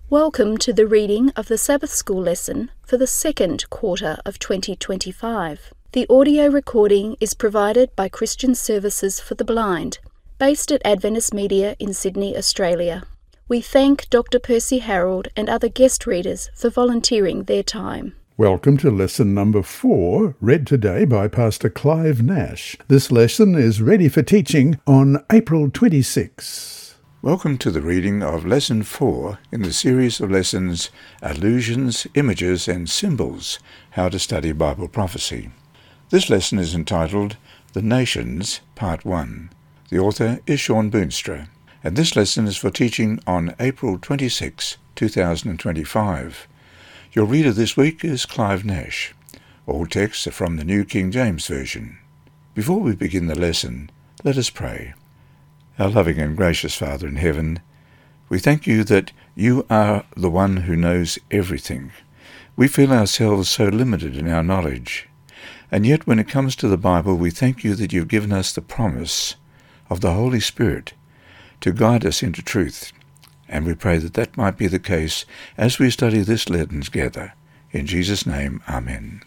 Welcome to the reading of the Sabbath School lesson for the second quarter of 2025. The audio recording is provided by Christian Services for the Blind, based at Adventist Media in Sydney, Australia. We thank Dr. Percy Harold and other guest readers for volunteering their time. Welcome to lesson number 4, read today by Pastor Clive Nash. This lesson is ready for teaching on April 26. Welcome to the reading of Lesson 4 in the series of lessons Allusions, Images and Symbols, How to Study Bible Prophecy. This lesson is entitled The Nations, Part 1. The author is Sean Boonstra, and this lesson is for teaching on April 26, 2025. Your reader this week is Clive Nash. All texts are from the New King James Version. Before we begin the lesson, let us pray. Our loving and gracious Father in heaven, we thank you that you are the one who knows everything. We feel ourselves so limited in our knowledge, and yet when it comes to the Bible, we thank you that you've given us the promise of the Holy Spirit to guide us into truth, and we pray that that might be the case as we study this lesson together. In Jesus' name, Amen.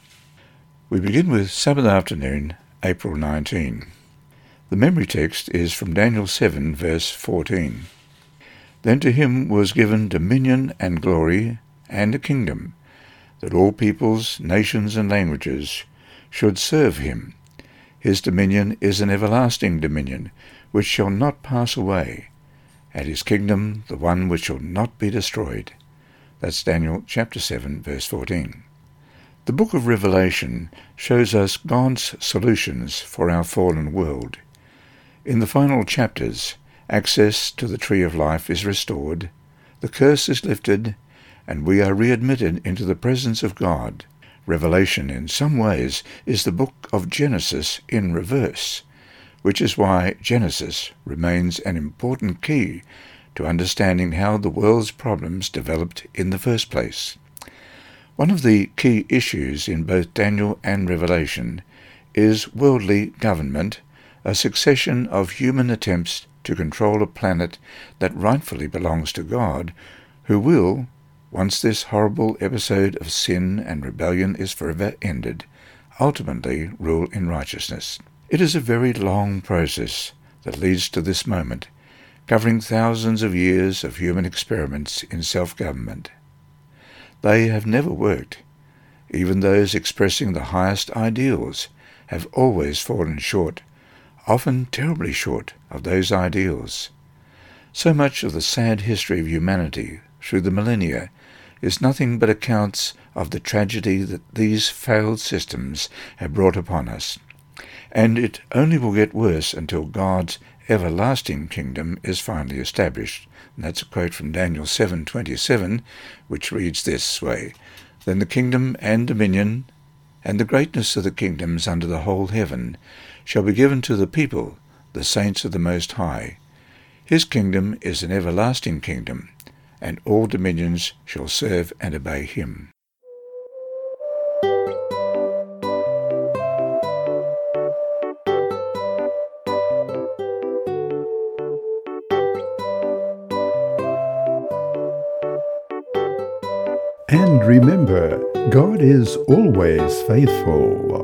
We begin with Sabbath afternoon, April 19. The memory text is from Daniel 7, verse 14. Then to him was given dominion and glory and a kingdom, that all peoples, nations, and languages should serve him. His dominion is an everlasting dominion, which shall not pass away, and his kingdom the one which shall not be destroyed. That's Daniel chapter 7, verse 14. The book of Revelation shows us God's solutions for our fallen world. In the final chapters, access to the tree of life is restored, the curse is lifted, and we are readmitted into the presence of God. Revelation, in some ways, is the book of Genesis in reverse, which is why Genesis remains an important key to understanding how the world's problems developed in the first place. One of the key issues in both Daniel and Revelation is worldly government, a succession of human attempts to control a planet that rightfully belongs to God, who will, once this horrible episode of sin and rebellion is forever ended, ultimately rule in righteousness. It is a very long process that leads to this moment, covering thousands of years of human experiments in self-government. They have never worked. Even those expressing the highest ideals have always fallen short, often terribly short of those ideals. So much of the sad history of humanity through the millennia is nothing but accounts of the tragedy that these failed systems have brought upon us, and it only will get worse until God's everlasting kingdom is finally established. And that's a quote from Daniel 7:27, which reads this way: Then the kingdom and dominion and the greatness of the kingdoms under the whole heaven shall be given to the people, the saints of the Most High. His kingdom is an everlasting kingdom, and all dominions shall serve and obey him. And remember, God is always faithful.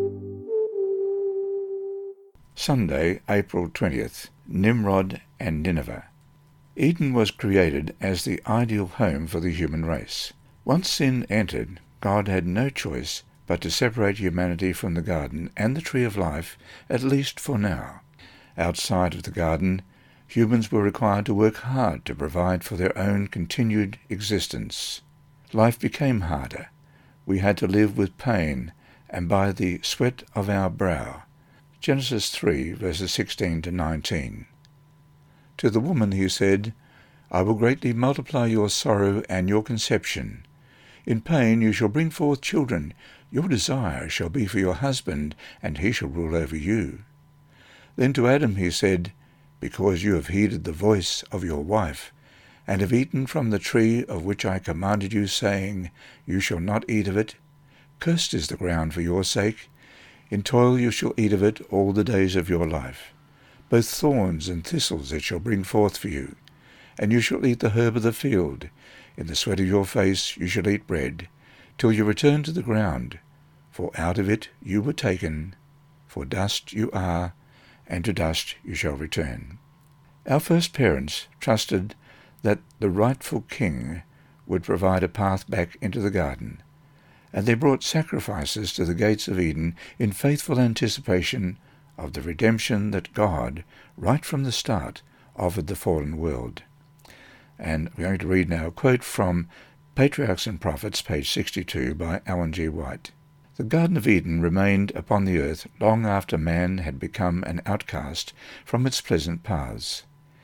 Sunday, April 20th, Nimrod and Nineveh. Eden was created as the ideal home for the human race. Once sin entered, God had no choice but to separate humanity from the garden and the tree of life, at least for now. Outside of the garden, humans were required to work hard to provide for their own continued existence. Life became harder. We had to live with pain and by the sweat of our brow. Genesis 3, verses 16 to 19. To the woman he said, I will greatly multiply your sorrow and your conception. In pain you shall bring forth children. Your desire shall be for your husband, and he shall rule over you. Then to Adam he said, Because you have heeded the voice of your wife, and have eaten from the tree of which I commanded you, saying, You shall not eat of it. Cursed is the ground for your sake. In toil you shall eat of it all the days of your life. Both thorns and thistles it shall bring forth for you, and you shall eat the herb of the field. In the sweat of your face you shall eat bread, till you return to the ground. For out of it you were taken, for dust you are, and to dust you shall return. Our first parents trusted that the rightful king would provide a path back into the garden, and they brought sacrifices to the gates of Eden in faithful anticipation of the redemption that God, right from the start, offered the fallen world. And we're going to read now a quote from Patriarchs and Prophets, page 62, by Ellen G. White. The Garden of Eden remained upon the earth long after man had become an outcast from its pleasant paths.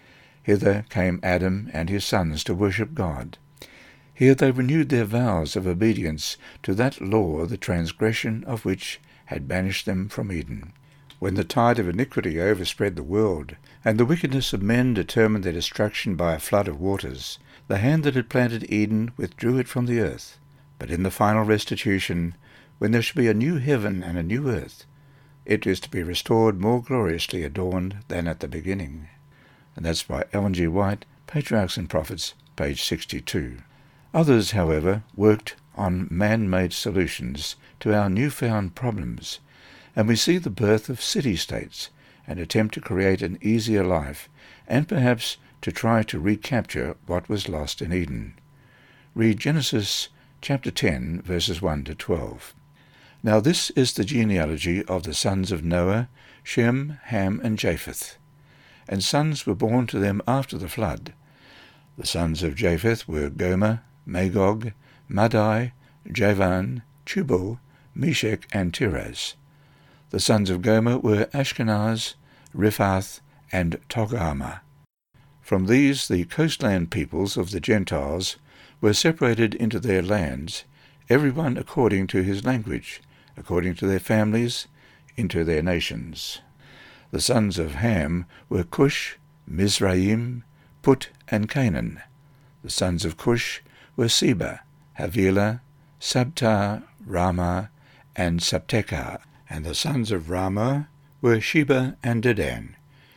Hither came Adam and his sons to worship God. Here they renewed their vows of obedience to that law the transgression of which had banished them from Eden. When the tide of iniquity overspread the world, and the wickedness of men determined their destruction by a flood of waters, the hand that had planted Eden withdrew it from the earth. But in the final restitution, when there shall be a new heaven and a new earth, it is to be restored more gloriously adorned than at the beginning. And that's by Ellen G. White, Patriarchs and Prophets, page 62. Others, however, worked on man-made solutions to our newfound problems, and we see the birth of city-states, an attempt to create an easier life, and perhaps to try to recapture what was lost in Eden. Read Genesis chapter 10, verses 1 to 12. Now this is the genealogy of the sons of Noah, Shem, Ham, and Japheth. And sons were born to them after the flood. The sons of Japheth were Gomer, Magog, Madai, Javan, Tubal, Meshech, and Tiras. The sons of Gomer were Ashkenaz, Riphath, and Togarmah. From these the coastland peoples of the Gentiles were separated into their lands, every one according to his language, according to their families, into their nations. The sons of Ham were Cush, Mizraim, Put, and Canaan. The sons of Cush were Seba, Havilah, Sabta, Ramah, and Sabtekah. And the sons of Ramah were Sheba and Dedan.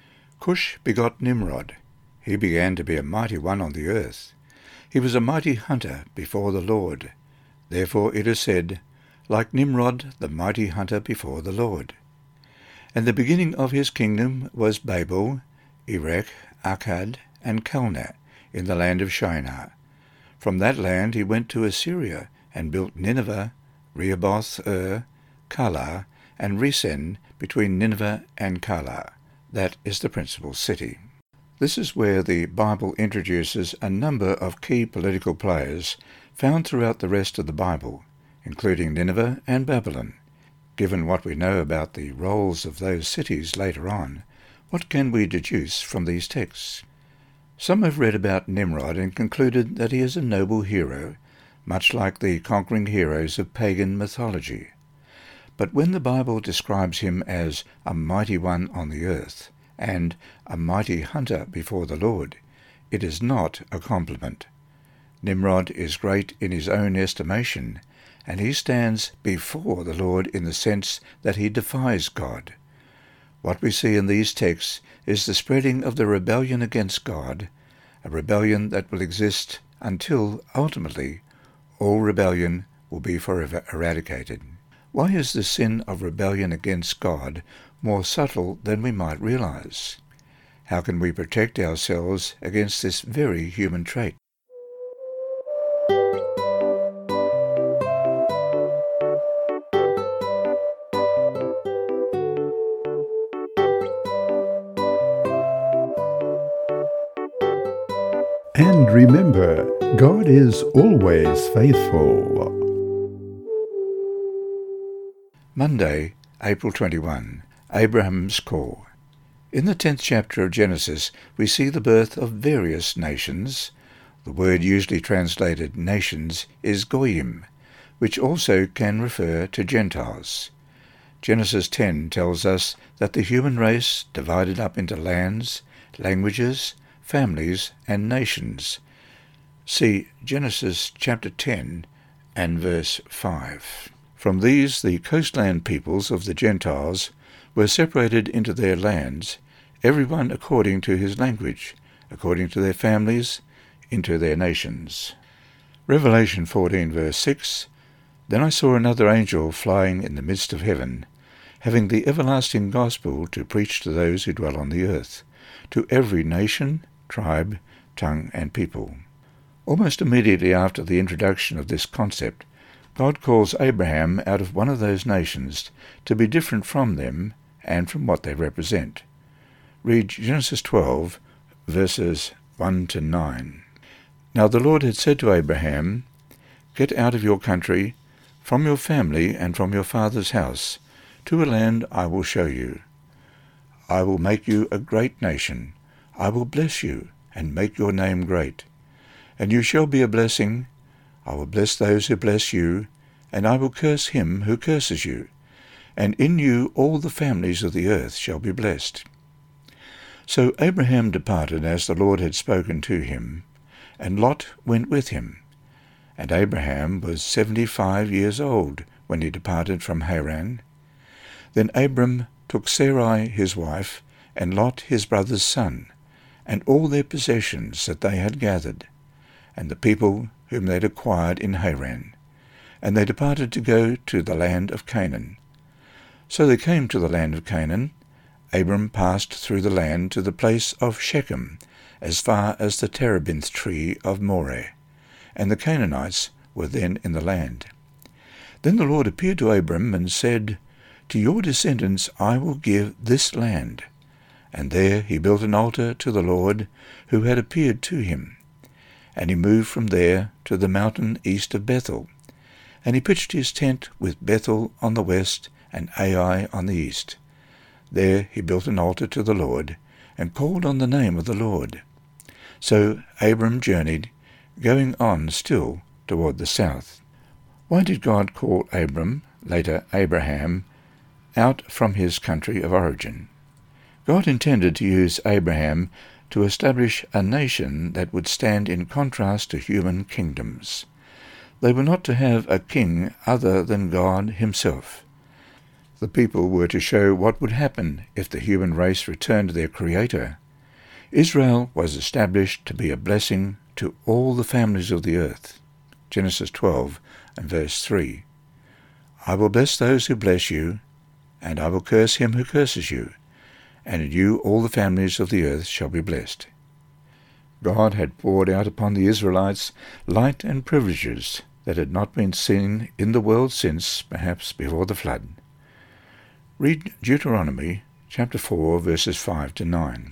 Cush begot Nimrod. He began to be a mighty one on the earth. He was a mighty hunter before the Lord. Therefore it is said, like Nimrod, the mighty hunter before the Lord. And the beginning of his kingdom was Babel, Erech, Akkad, and Calneh, in the land of Shinar. From that land he went to Assyria, and built Nineveh, Rehoboth, Calah, and Resen between Nineveh and Calah. That is the principal city. This is where the Bible introduces a number of key political players found throughout the rest of the Bible, including Nineveh and Babylon. Given what we know about the roles of those cities later on, what can we deduce from these texts? Some have read about Nimrod and concluded that he is a noble hero, much like the conquering heroes of pagan mythology. But when the Bible describes him as a mighty one on the earth and a mighty hunter before the Lord, it is not a compliment. Nimrod is great in his own estimation, and he stands before the Lord in the sense that he defies God. What we see in these texts is the spreading of the rebellion against God, a rebellion that will exist until, ultimately, all rebellion will be forever eradicated. Why is the sin of rebellion against God more subtle than we might realize? How can we protect ourselves against this very human trait? And remember, God is always faithful. Monday, April 21. Abraham's Call. In the 10th chapter of Genesis, we see the birth of various nations. The word usually translated nations is goyim, which also can refer to Gentiles. Genesis 10 tells us that the human race divided up into lands, languages, families, and nations. See Genesis chapter 10 and verse 5. From these the coastland peoples of the Gentiles were separated into their lands, every one according to his language, according to their families, into their nations. Revelation 14 verse 6, Then I saw another angel flying in the midst of heaven, having the everlasting gospel to preach to those who dwell on the earth, to every nation, tribe, tongue, and people. Almost immediately after the introduction of this concept, God calls Abraham out of one of those nations to be different from them and from what they represent. Read Genesis 12, verses 1 to 9. Now the Lord had said to Abraham, Get out of your country, from your family and from your father's house, to a land I will show you. I will make you a great nation. I will bless you and make your name great. And you shall be a blessing. I will bless those who bless you, and I will curse him who curses you. And in you all the families of the earth shall be blessed. So Abraham departed as the Lord had spoken to him, and Lot went with him. And Abraham was 75 years old when he departed from Haran. Then Abram took Sarai his wife, and Lot his brother's son, and all their possessions that they had gathered, and the people whom they had acquired in Haran. And they departed to go to the land of Canaan. So they came to the land of Canaan. Abram passed through the land to the place of Shechem, as far as the terebinth tree of Moreh, and the Canaanites were then in the land. Then the Lord appeared to Abram and said, To your descendants I will give this land. And there he built an altar to the Lord, who had appeared to him. And he moved from there to the mountain east of Bethel. And he pitched his tent with Bethel on the west and Ai on the east. There he built an altar to the Lord, and called on the name of the Lord. So Abram journeyed, going on still toward the south. Why did God call Abram, later Abraham, out from his country of origin? God intended to use Abraham to establish a nation that would stand in contrast to human kingdoms. They were not to have a king other than God himself. The people were to show what would happen if the human race returned to their Creator. Israel was established to be a blessing to all the families of the earth. Genesis 12 and verse 3. I will bless those who bless you, and I will curse him who curses you, and in you all the families of the earth shall be blessed. God had poured out upon the Israelites light and privileges that had not been seen in the world since, perhaps, before the flood. Read Deuteronomy chapter 4, verses 5 to 9.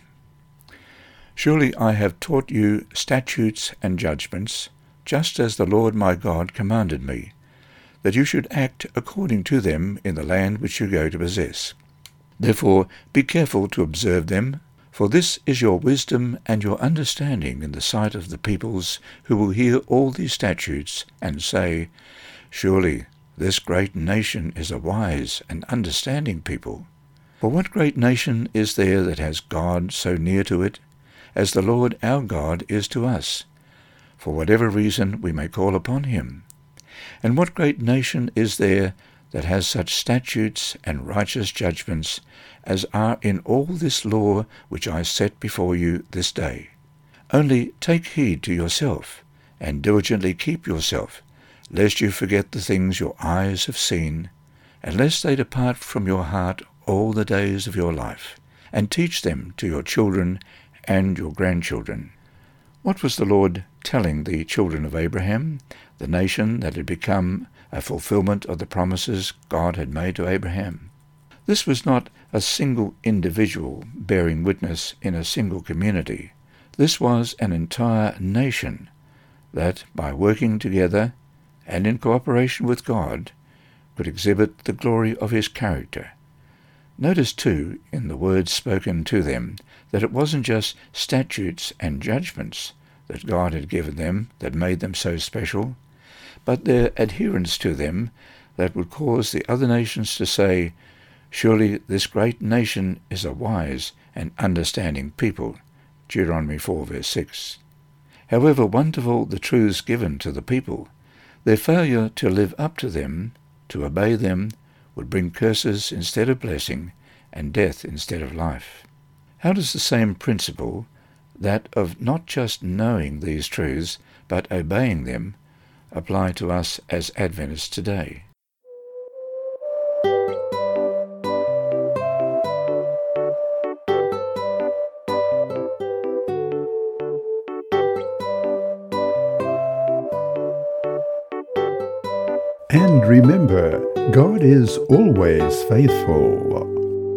Surely I have taught you statutes and judgments, just as the Lord my God commanded me, that you should act according to them in the land which you go to possess. Therefore be careful to observe them, for this is your wisdom and your understanding in the sight of the peoples who will hear all these statutes and say, Surely this great nation is a wise and understanding people. For what great nation is there that has God so near to it, as the Lord our God is to us, for whatever reason we may call upon him? And what great nation is there that has such statutes and righteous judgments as are in all this law which I set before you this day? Only take heed to yourself, and diligently keep yourself, lest you forget the things your eyes have seen, and lest they depart from your heart all the days of your life, and teach them to your children and your grandchildren. What was the Lord telling the children of Abraham, the nation that had become a fulfillment of the promises God had made to Abraham? This was not a single individual bearing witness in a single community. This was an entire nation that, by working together and in cooperation with God, could exhibit the glory of his character. Notice, too, in the words spoken to them, that it wasn't just statutes and judgments that God had given them that made them so special, but their adherence to them that would cause the other nations to say, Surely this great nation is a wise and understanding people. Deuteronomy 4, verse 6. However wonderful the truths given to the people, their failure to live up to them, to obey them, would bring curses instead of blessing, and death instead of life. How does the same principle, that of not just knowing these truths, but obeying them, apply to us as Adventists today? And remember, God is always faithful.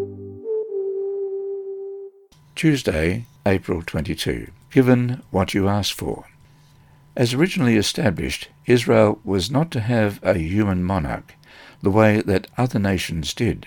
Tuesday, April 22. Given what you asked for. As originally established, Israel was not to have a human monarch, the way that other nations did.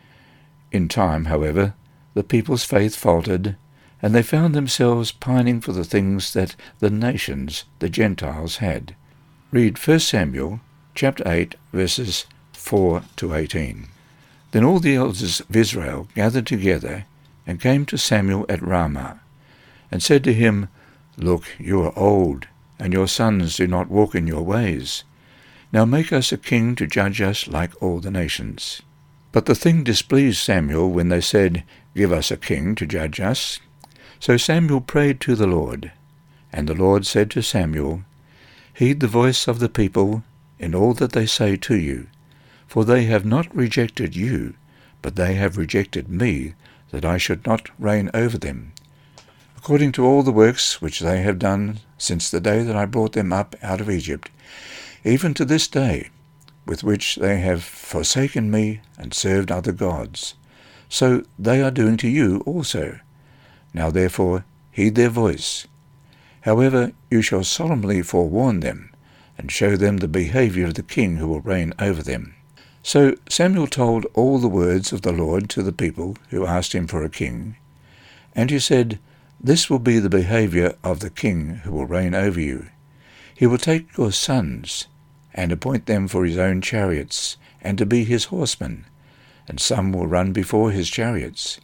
In time, however, the people's faith faltered, and they found themselves pining for the things that the nations, the Gentiles, had. Read 1 Samuel chapter 8, verses 4 to 18. Then all the elders of Israel gathered together and came to Samuel at Ramah, and said to him, Look, you are old, and your sons do not walk in your ways. Now make us a king to judge us like all the nations. But the thing displeased Samuel when they said, Give us a king to judge us. So Samuel prayed to the Lord, and the Lord said to Samuel, Heed the voice of the people in all that they say to you, for they have not rejected you, but they have rejected me, that I should not reign over them, according to all the works which they have done since the day that I brought them up out of Egypt, even to this day, with which they have forsaken me and served other gods. So they are doing to you also. Now therefore heed their voice. However, you shall solemnly forewarn them, and show them the behaviour of the king who will reign over them. So Samuel told all the words of the Lord to the people who asked him for a king. And he said, This will be the behaviour of the king who will reign over you. He will take your sons, and appoint them for his own chariots, and to be his horsemen, and some will run before his chariots.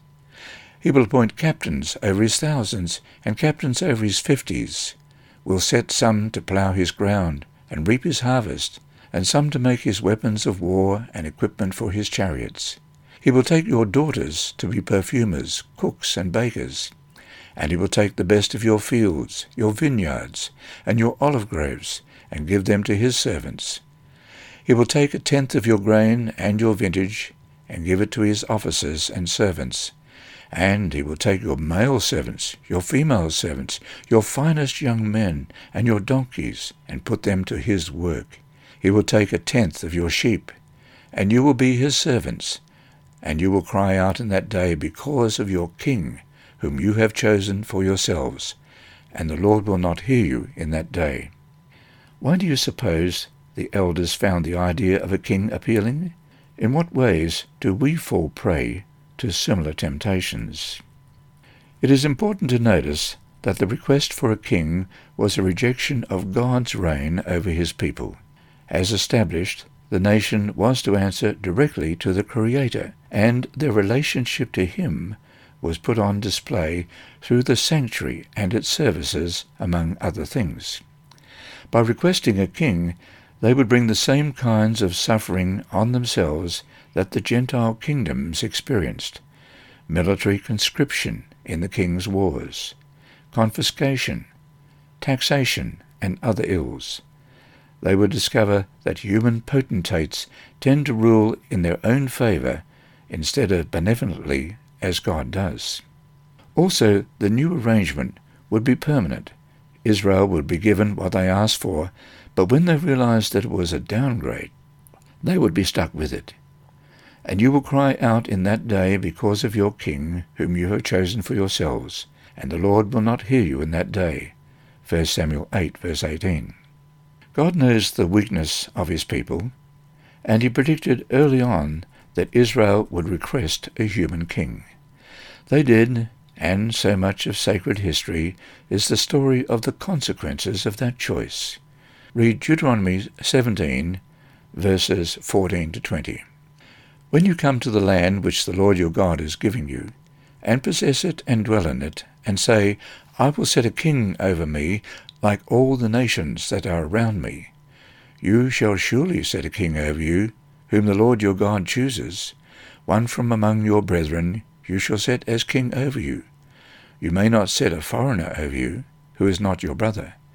He will appoint captains over his thousands, and captains over his 50s, will set some to plough his ground, and reap his harvest, and some to make his weapons of war and equipment for his chariots. He will take your daughters to be perfumers, cooks, and bakers, and he will take the best of your fields, your vineyards, and your olive groves, and give them to his servants. He will take 1/10 of your grain and your vintage, and give it to his officers and servants. And he will take your male servants, your female servants, your finest young men, and your donkeys, and put them to his work. He will take 1/10 of your sheep, and you will be his servants. And you will cry out in that day because of your king, whom you have chosen for yourselves, and the Lord will not hear you in that day. Why do you suppose the elders found the idea of a king appealing? In what ways do we fall prey to similar temptations? It is important to notice that the request for a king was a rejection of God's reign over his people. As established, the nation was to answer directly to the Creator, and their relationship to him was put on display through the sanctuary and its services, among other things. By requesting a king, they would bring the same kinds of suffering on themselves that the Gentile kingdoms experienced: military conscription in the king's wars, confiscation, taxation, and other ills. They would discover that human potentates tend to rule in their own favour instead of benevolently as God does. Also, the new arrangement would be permanent. Israel would be given what they asked for, but when they realized that it was a downgrade, they would be stuck with it. And you will cry out in that day because of your king, whom you have chosen for yourselves, and the Lord will not hear you in that day. 1 Samuel 8, verse 18. God knows the weakness of his people, and he predicted early on that Israel would request a human king. They did, and so much of sacred history is the story of the consequences of that choice. Read Deuteronomy 17, verses 14 to 20. When you come to the land which the Lord your God is giving you, and possess it and dwell in it, and say, I will set a king over me, like all the nations that are around me, you shall surely set a king over you, whom the Lord your God chooses. One from among your brethren you shall set as king over you. You may not set a foreigner over you, who is not your brother,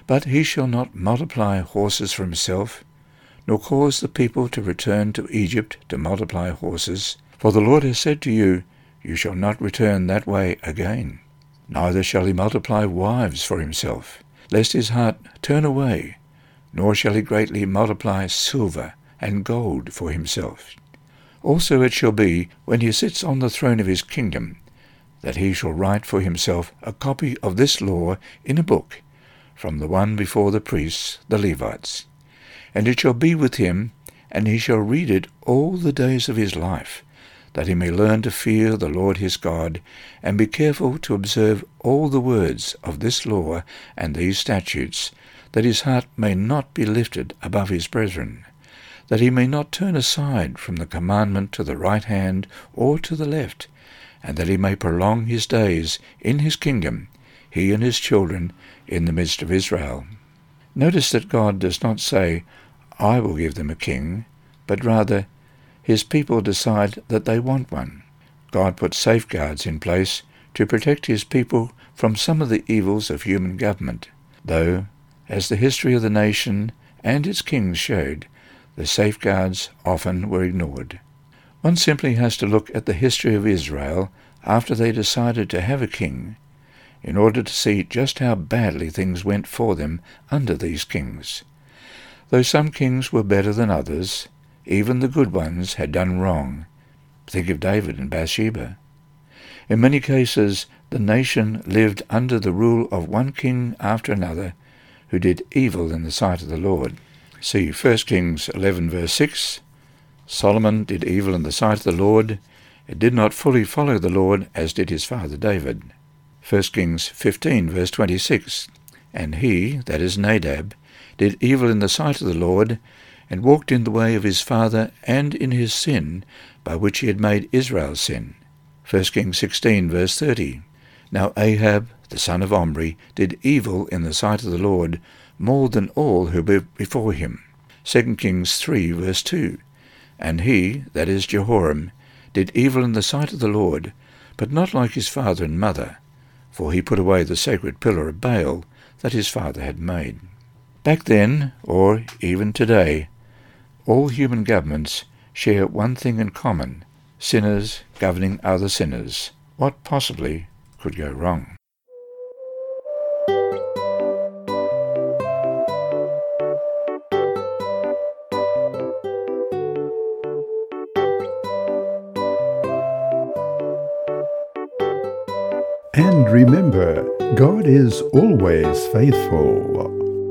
But he shall not multiply horses for himself, nor cause the people to return to Egypt to multiply horses. For the Lord has said to you, You shall not return that way again. Neither shall he multiply wives for himself, lest his heart turn away, nor shall he greatly multiply silver and gold for himself. Also it shall be, when he sits on the throne of his kingdom, that he shall write for himself a copy of this law in a book, from the one before the priests, the Levites. And it shall be with him, and he shall read it all the days of his life, that he may learn to fear the Lord his God, and be careful to observe all the words of this law and these statutes, that his heart may not be lifted above his brethren, that he may not turn aside from the commandment to the right hand or to the left, and that he may prolong his days in his kingdom, he and his children, in the midst of Israel. Notice that God does not say, I will give them a king, but rather, his people decide that they want one. God puts safeguards in place to protect his people from some of the evils of human government, though, as the history of the nation and its kings showed, the safeguards often were ignored. One simply has to look at the history of Israel after they decided to have a king, in order to see just how badly things went for them under these kings. Though some kings were better than others, even the good ones had done wrong. Think of David and Bathsheba. In many cases, the nation lived under the rule of one king after another, who did evil in the sight of the Lord. See 1 Kings 11 verse 6. Solomon did evil in the sight of the Lord, and did not fully follow the Lord as did his father David. 1 Kings 15 verse 26. And he, that is Nadab, did evil in the sight of the Lord, and walked in the way of his father and in his sin, by which he had made Israel sin. 1 Kings 16 verse 30. Now Ahab, the son of Omri, did evil in the sight of the Lord, more than all who were before him. 2 Kings 3 verse 2. And he, that is Jehoram, did evil in the sight of the Lord, but not like his father and mother, for he put away the sacred pillar of Baal that his father had made. Back then, or even today, all human governments share one thing in common: sinners governing other sinners. What possibly could go wrong? And remember, God is always faithful.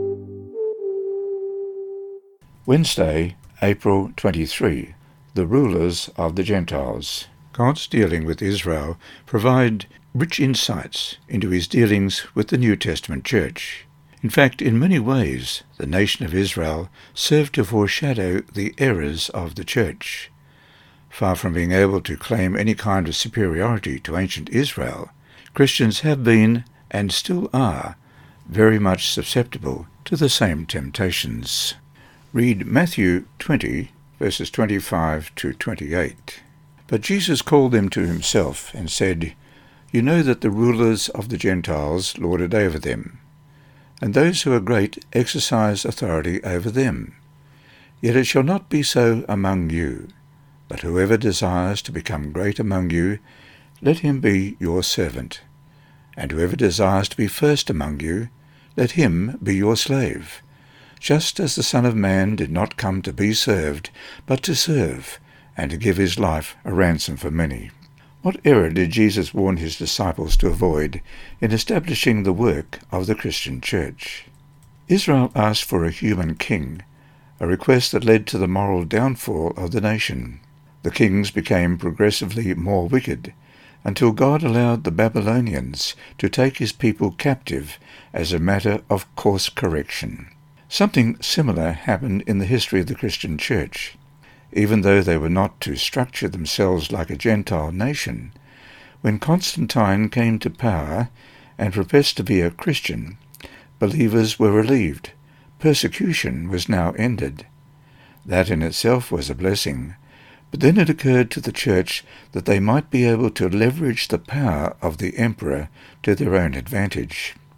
Wednesday, April 23. The rulers of the Gentiles. God's dealing with Israel provide rich insights into his dealings with the New Testament church. In fact, in many ways, the nation of Israel served to foreshadow the errors of the church. Far from being able to claim any kind of superiority to ancient Israel, Christians have been, and still are, very much susceptible to the same temptations. Read Matthew 20, verses 25 to 28. But Jesus called them to himself, and said, You know that the rulers of the Gentiles lord it over them, and those who are great exercise authority over them. Yet it shall not be so among you, but whoever desires to become great among you, let him be your servant, and whoever desires to be first among you, let him be your slave, just as the Son of Man did not come to be served, but to serve, and to give his life a ransom for many. What error did Jesus warn his disciples to avoid in establishing the work of the Christian church? Israel asked for a human king, a request that led to the moral downfall of the nation. The kings became progressively more wicked, until God allowed the Babylonians to take his people captive as a matter of course correction. Something similar happened in the history of the Christian church. Even though they were not to structure themselves like a Gentile nation, when Constantine came to power and professed to be a Christian, believers were relieved. Persecution was now ended. That in itself was a blessing. But then it occurred to the church that they might be able to leverage the power of the emperor to their own advantage.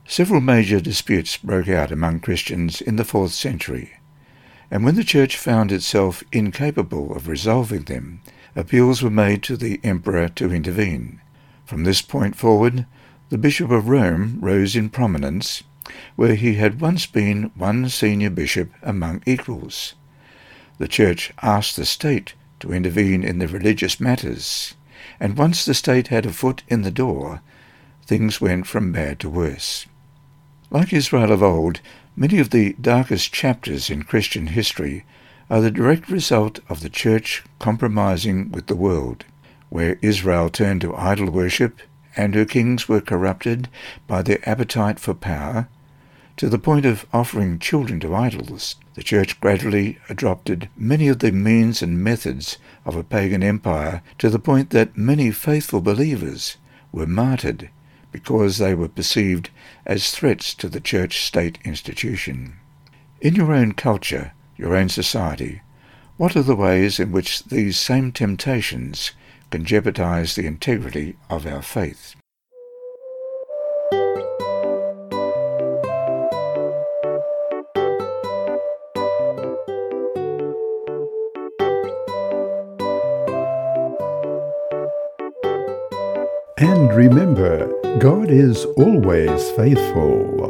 Several major disputes broke out among Christians in the 4th century, and when the Church found itself incapable of resolving them, appeals were made to the Emperor to intervene. From this point forward, the Bishop of Rome rose in prominence, where he had once been one senior bishop among equals. The Church asked the state to intervene in the religious matters, and once the state had a foot in the door, things went from bad to worse. Like Israel of old, many of the darkest chapters in Christian history are the direct result of the Church compromising with the world, where Israel turned to idol worship and her kings were corrupted by their appetite for power, to the point of offering children to idols. The Church gradually adopted many of the means and methods of a pagan empire, to the point that many faithful believers were martyred because they were perceived as threats to the church-state institution. In your own culture, your own society, what are the ways in which these same temptations can jeopardize the integrity of our faith? And remember, God is always faithful.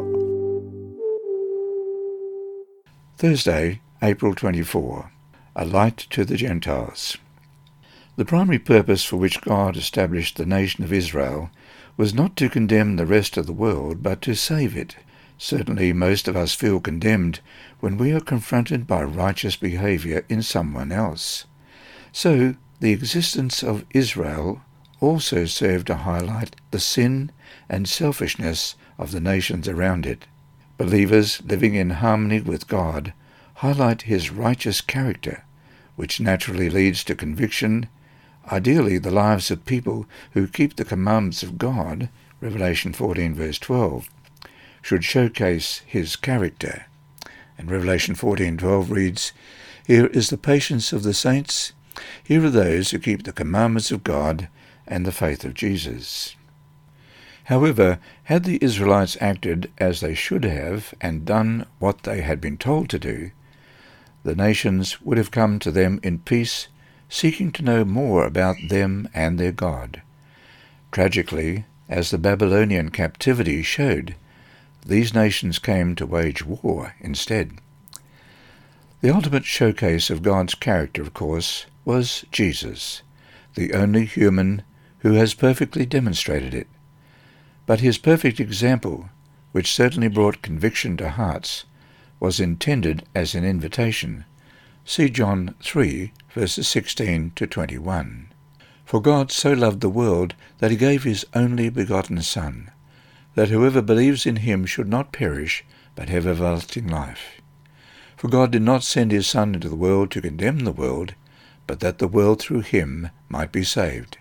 Thursday, April 24. A light to the Gentiles. The primary purpose for which God established the nation of Israel was not to condemn the rest of the world, but to save it. Certainly most of us feel condemned when we are confronted by righteous behavior in someone else. So the existence of Israel also served to highlight the sin and selfishness of the nations around it. Believers living in harmony with God highlight his righteous character, which naturally leads to conviction. Ideally, the lives of people who keep the commandments of God, Revelation 14 verse 12, should showcase his character. And Revelation 14:12 reads, "Here is the patience of the saints. Here are those who keep the commandments of God and the faith of Jesus." However, had the Israelites acted as they should have and done what they had been told to do, the nations would have come to them in peace, seeking to know more about them and their God. Tragically, as the Babylonian captivity showed, these nations came to wage war instead. The ultimate showcase of God's character, of course, was Jesus, the only human who has perfectly demonstrated it. But his perfect example, which certainly brought conviction to hearts, was intended as an invitation. See John 3, verses 16 to 21. "For God so loved the world that he gave his only begotten Son, that whoever believes in him should not perish, but have everlasting life. For God did not send his Son into the world to condemn the world, but that the world through him might be saved.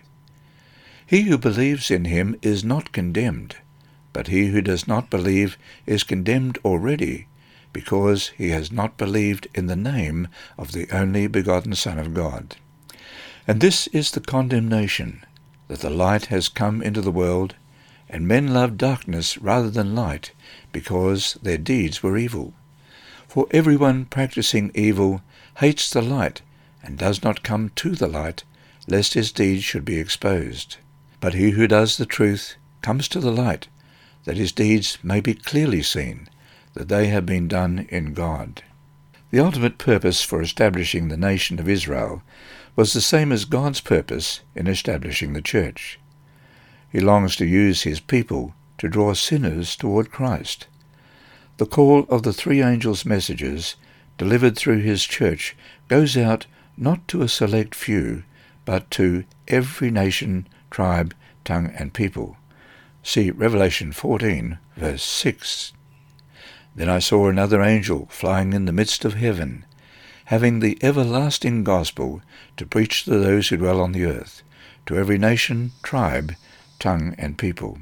He who believes in him is not condemned, but he who does not believe is condemned already, because he has not believed in the name of the only begotten Son of God. And this is the condemnation, that the light has come into the world, and men loved darkness rather than light, because their deeds were evil. For everyone practicing evil hates the light, and does not come to the light, lest his deeds should be exposed. But he who does the truth comes to the light, that his deeds may be clearly seen, that they have been done in God." The ultimate purpose for establishing the nation of Israel was the same as God's purpose in establishing the church. He longs to use his people to draw sinners toward Christ. The call of the three angels' messages, delivered through his church, goes out not to a select few, but to every nation, tribe, tongue, and people. See Revelation 14, verse 6. "Then I saw another angel flying in the midst of heaven, having the everlasting gospel to preach to those who dwell on the earth, to every nation, tribe, tongue, and people."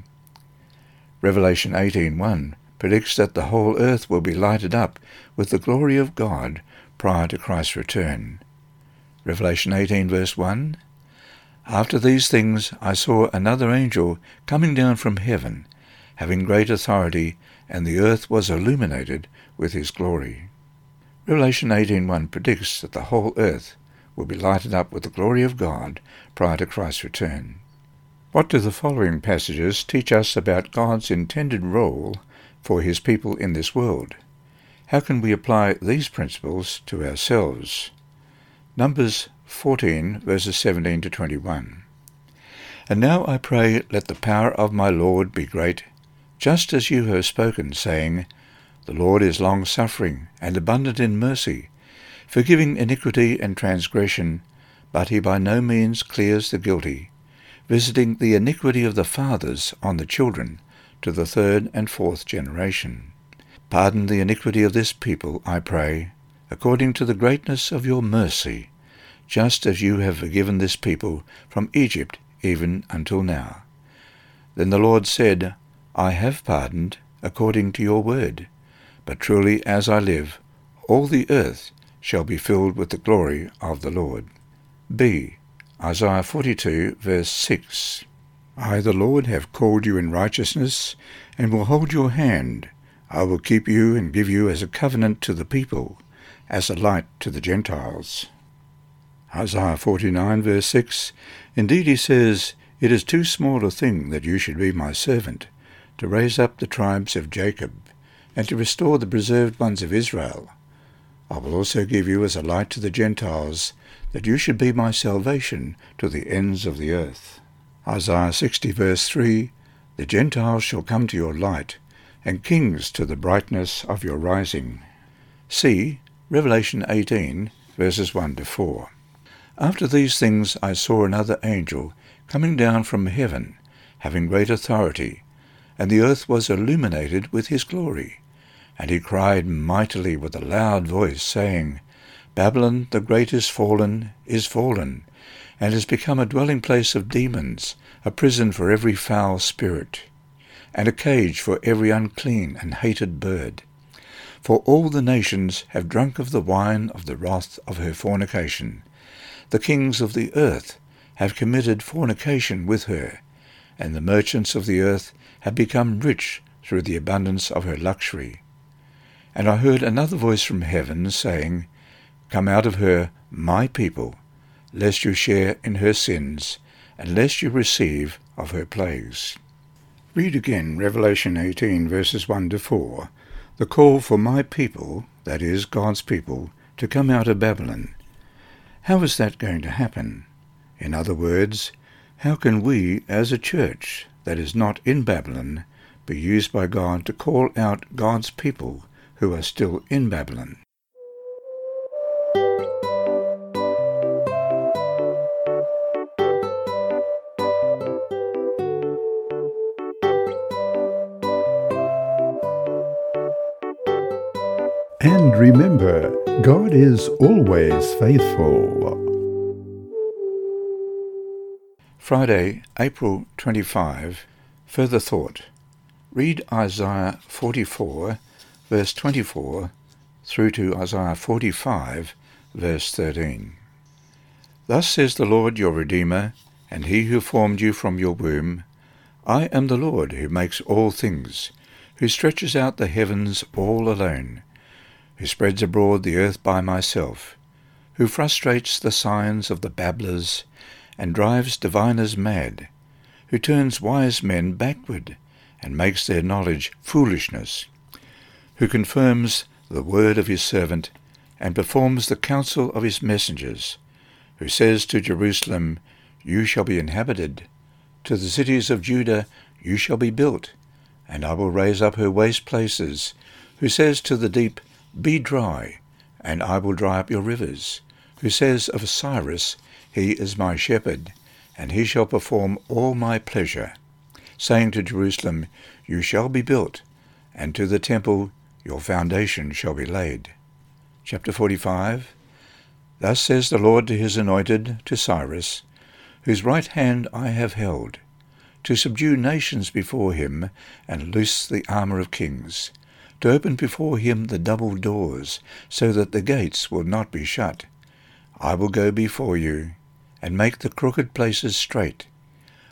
Revelation 18:1 predicts that the whole earth will be lighted up with the glory of God prior to Christ's return. Revelation 18, verse 1, "After these things I saw another angel coming down from heaven, having great authority, and the earth was illuminated with his glory. Revelation 18:1 predicts that the whole earth will be lighted up with the glory of God prior to Christ's return. What do the following passages teach us about God's intended role for his people in this world? How can we apply these principles to ourselves? Numbers 14, verses 17 to 21. And now I pray, let the power of my Lord be great, just as you have spoken, saying, The Lord is long-suffering and abundant in mercy, forgiving iniquity and transgression, but he by no means clears the guilty, visiting the iniquity of the fathers on the children to the third and fourth generation. Pardon the iniquity of this people, I pray, according to the greatness of your mercy, just as you have forgiven this people from Egypt even until now. Then the Lord said, I have pardoned according to your word, but truly as I live, all the earth shall be filled with the glory of the Lord. B. Isaiah 42, verse 6. I, the Lord, have called you in righteousness, and will hold your hand. I will keep you and give you as a covenant to the people, as a light to the Gentiles. Isaiah 49, verse 6. Indeed, he says, It is too small a thing that you should be my servant, to raise up the tribes of Jacob, and to restore the preserved ones of Israel. I will also give you as a light to the Gentiles, that you should be my salvation to the ends of the earth. Isaiah 60, verse 3. The Gentiles shall come to your light, and kings to the brightness of your rising. C. Revelation 18, verses 1 to 4. After these things I saw another angel coming down from heaven, having great authority, and the earth was illuminated with his glory. And he cried mightily with a loud voice, saying, Babylon the great is fallen, and has become a dwelling place of demons, a prison for every foul spirit, and a cage for every unclean and hated bird. For all the nations have drunk of the wine of the wrath of her fornication. The kings of the earth have committed fornication with her, and the merchants of the earth have become rich through the abundance of her luxury. And I heard another voice from heaven, saying, Come out of her, my people, lest you share in her sins, and lest you receive of her plagues. Read again Revelation 18, verses 1 to 4, the call for my people, that is, God's people, to come out of Babylon. How is that going to happen? In other words, how can we, as a church that is not in Babylon, be used by God to call out God's people who are still in Babylon? And remember, God is always faithful. Friday, April 25. Further thought. Read Isaiah 44, verse 24, through to Isaiah 45, verse 13. Thus says the Lord your Redeemer, and he who formed you from your womb, I am the Lord who makes all things, who stretches out the heavens all alone, who spreads abroad the earth by myself, who frustrates the signs of the babblers, and drives diviners mad, who turns wise men backward, and makes their knowledge foolishness, who confirms the word of his servant, and performs the counsel of his messengers, who says to Jerusalem, You shall be inhabited, to the cities of Judah, You shall be built, and I will raise up her waste places, who says to the deep, Be dry, and I will dry up your rivers, who says of Cyrus, He is my shepherd, and he shall perform all my pleasure, saying to Jerusalem, You shall be built, and to the temple, Your foundation shall be laid. Chapter 45. Thus says the Lord to his anointed, to Cyrus, whose right hand I have held, to subdue nations before him, and loose the armour of kings, to open before him the double doors, so that the gates will not be shut. I will go before you, and make the crooked places straight.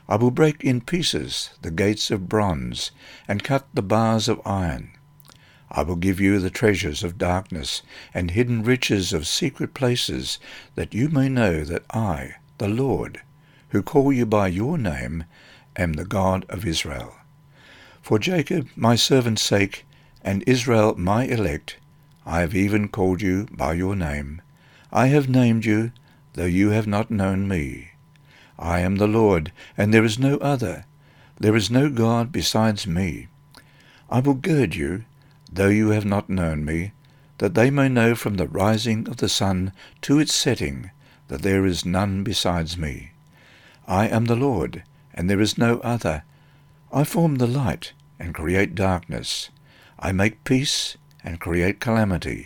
I will break in pieces the gates of bronze, and cut the bars of iron. I will give you the treasures of darkness, and hidden riches of secret places, that you may know that I, the Lord, who call you by your name, am the God of Israel. For Jacob my servant's sake, and Israel my elect, I have even called you by your name. I have named you, though you have not known me. I am the Lord, and there is no other. There is no God besides me. I will gird you, though you have not known me, that they may know from the rising of the sun to its setting that there is none besides me. I am the Lord, and there is no other. I form the light and create darkness. I make peace and create calamity.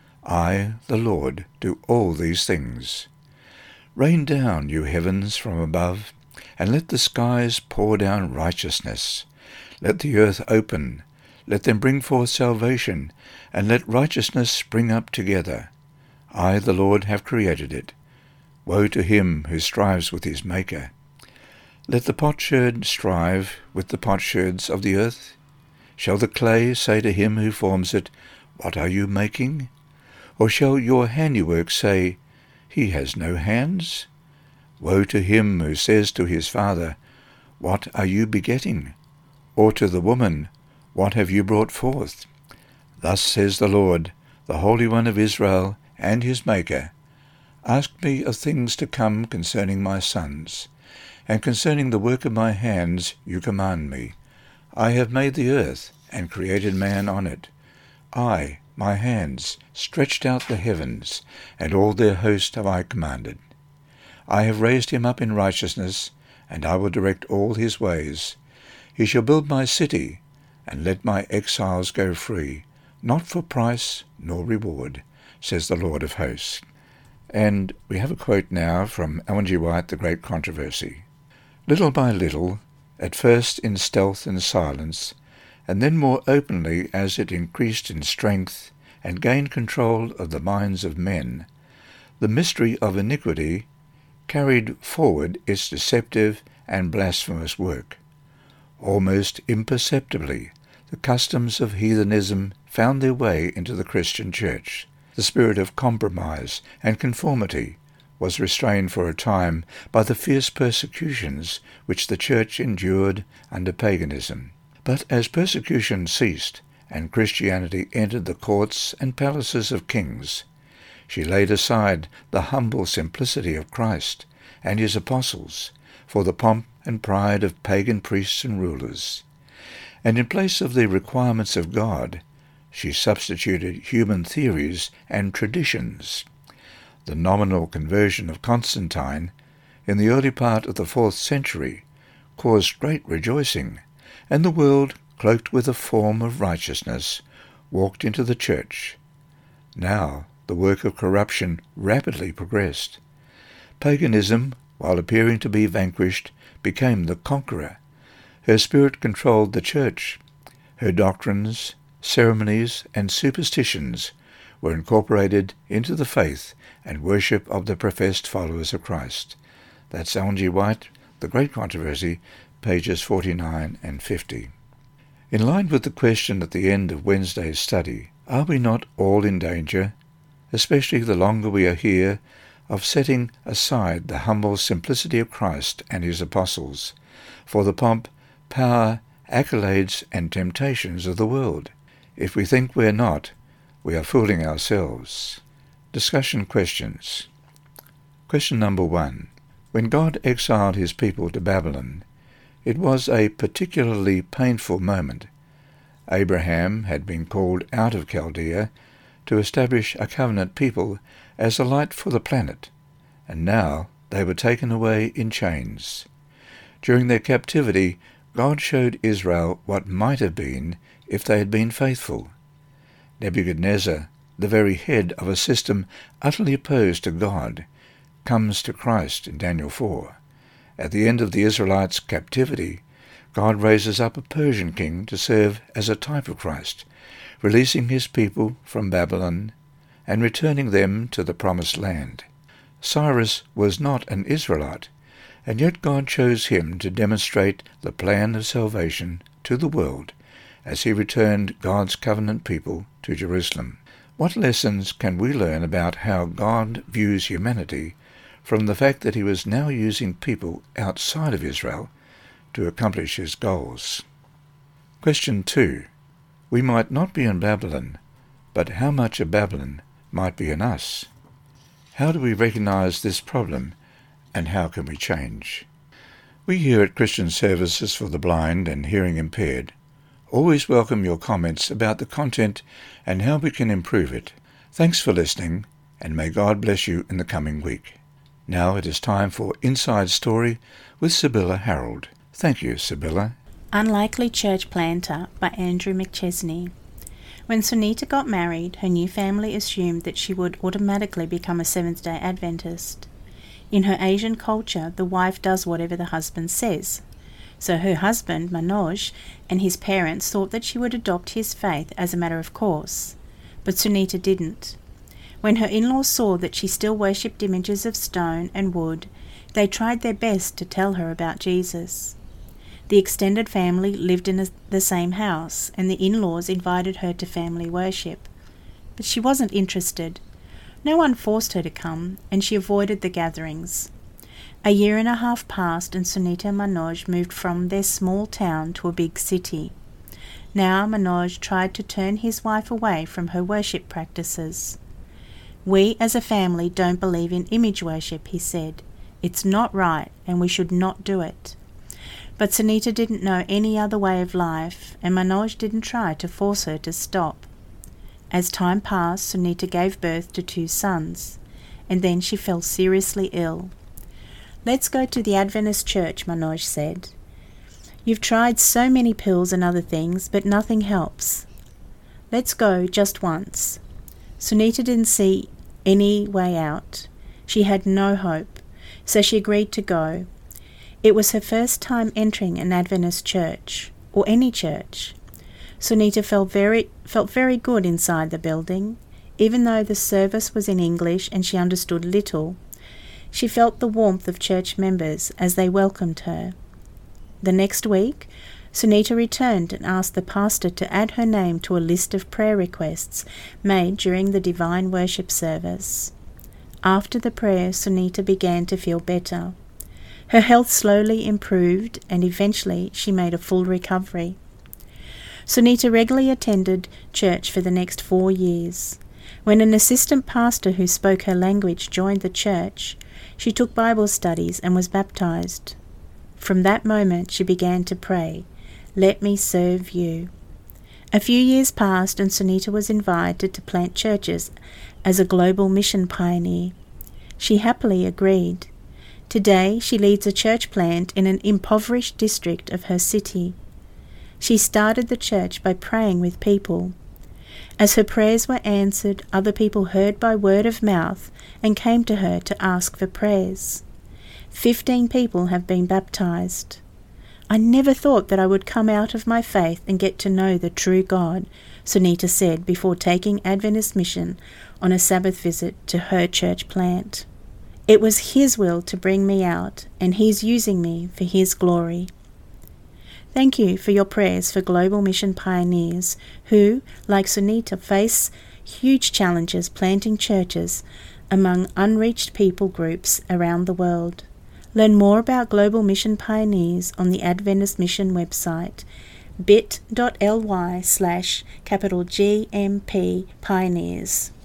I, the Lord, do all these things. Rain down, you heavens, from above, and let the skies pour down righteousness. Let the earth open, let them bring forth salvation, and let righteousness spring up together. I, the Lord, have created it. Woe to him who strives with his Maker. Let the potsherd strive with the potsherds of the earth. Shall the clay say to him who forms it, What are you making? Or shall your handiwork say, He has no hands? Woe to him who says to his father, What are you begetting? Or to the woman, What have you brought forth? Thus says the Lord, the Holy One of Israel, and his Maker, Ask me of things to come concerning my sons, and concerning the work of my hands you command me. I have made the earth, and created man on it. I, my hands, stretched out the heavens, and all their host have I commanded. I have raised him up in righteousness, and I will direct all his ways. He shall build my city, and let my exiles go free, not for price nor reward, says the Lord of hosts. And we have a quote now from Ellen G. White, The Great Controversy. Little by little, at first in stealth and silence, and then more openly as it increased in strength and gained control of the minds of men, the mystery of iniquity carried forward its deceptive and blasphemous work. Almost imperceptibly, the customs of heathenism found their way into the Christian church. The spirit of compromise and conformity was restrained for a time by the fierce persecutions which the church endured under paganism. But as persecution ceased and Christianity entered the courts and palaces of kings, she laid aside the humble simplicity of Christ and his apostles for the pomp and pride of pagan priests and rulers. And in place of the requirements of God, she substituted human theories and traditions. The nominal conversion of Constantine in the early part of the 4th century caused great rejoicing, and the world, cloaked with a form of righteousness, walked into the church. Now the work of corruption rapidly progressed. Paganism, while appearing to be vanquished, became the conqueror. Her spirit controlled the church. Her doctrines, ceremonies, and superstitions were incorporated into the faith and worship of the professed followers of Christ. That's Ellen G. White, The Great Controversy, pages 49 and 50. In line with the question at the end of Wednesday's study, are we not all in danger, especially the longer we are here, of setting aside the humble simplicity of Christ and his apostles for the pomp, power, accolades, and temptations of the world? If we think we are not, we are fooling ourselves. Discussion questions. Question number 1. When God exiled his people to Babylon, it was a particularly painful moment. Abraham had been called out of Chaldea to establish a covenant people as a light for the planet, and now they were taken away in chains. During their captivity, God showed Israel what might have been if they had been faithful. Nebuchadnezzar, the very head of a system utterly opposed to God, comes to Christ in Daniel 4. At the end of the Israelites' captivity, God raises up a Persian king to serve as a type of Christ, releasing his people from Babylon and returning them to the promised land. Cyrus was not an Israelite, and yet God chose him to demonstrate the plan of salvation to the world as he returned God's covenant people to Jerusalem. What lessons can we learn about how God views humanity from the fact that he was now using people outside of Israel to accomplish his goals? Question 2. We might not be in Babylon, but how much of Babylon might be in us? How do we recognize this problem, and how can we change? We here at Christian Services for the Blind and Hearing Impaired always welcome your comments about the content and how we can improve it. Thanks for listening, and may God bless you in the coming week. Now it is time for Inside Story with Sibylla Harold. Thank you, Sibylla. Unlikely Church Planter by Andrew McChesney. When Sunita got married, her new family assumed that she would automatically become a Seventh-day Adventist. In her Asian culture, the wife does whatever the husband says. So her husband, Manoj, and his parents thought that she would adopt his faith as a matter of course. But Sunita didn't. When her in-laws saw that she still worshipped images of stone and wood, they tried their best to tell her about Jesus. The extended family lived in the same house, and the in-laws invited her to family worship. But she wasn't interested. No one forced her to come, and she avoided the gatherings. A year and a half passed, and Sunita and Manoj moved from their small town to a big city. Now Manoj tried to turn his wife away from her worship practices. "We as a family don't believe in image worship," he said. "It's not right, and we should not do it." But Sunita didn't know any other way of life, and Manoj didn't try to force her to stop. As time passed, Sunita gave birth to 2 sons, and then she fell seriously ill. "Let's go to the Adventist church," Manoj said. "You've tried so many pills and other things, but nothing helps. Let's go just once." Sunita didn't see any way out. She had no hope, so she agreed to go. It was her first time entering an Adventist church, or any church. Sunita felt very good inside the building. Even though the service was in English and she understood little, she felt the warmth of church members as they welcomed her. The next week, Sunita returned and asked the pastor to add her name to a list of prayer requests made during the divine worship service. After the prayer, Sunita began to feel better. Her health slowly improved, and eventually she made a full recovery. Sunita regularly attended church for the next 4 years. When an assistant pastor who spoke her language joined the church, she took Bible studies and was baptized. From that moment she began to pray, "Let me serve you." A few years passed, and Sunita was invited to plant churches as a global mission pioneer. She happily agreed. Today she leads a church plant in an impoverished district of her city. She started the church by praying with people. As her prayers were answered, other people heard by word of mouth and came to her to ask for prayers. 15 people have been baptized. "I never thought that I would come out of my faith and get to know the true God," Sunita said before taking Adventist Mission on a Sabbath visit to her church plant. "It was His will to bring me out, and He's using me for His glory." Thank you for your prayers for global mission pioneers who, like Sunita, face huge challenges planting churches among unreached people groups around the world. Learn more about global mission pioneers on the Adventist Mission website, bit.ly/GMP Pioneers.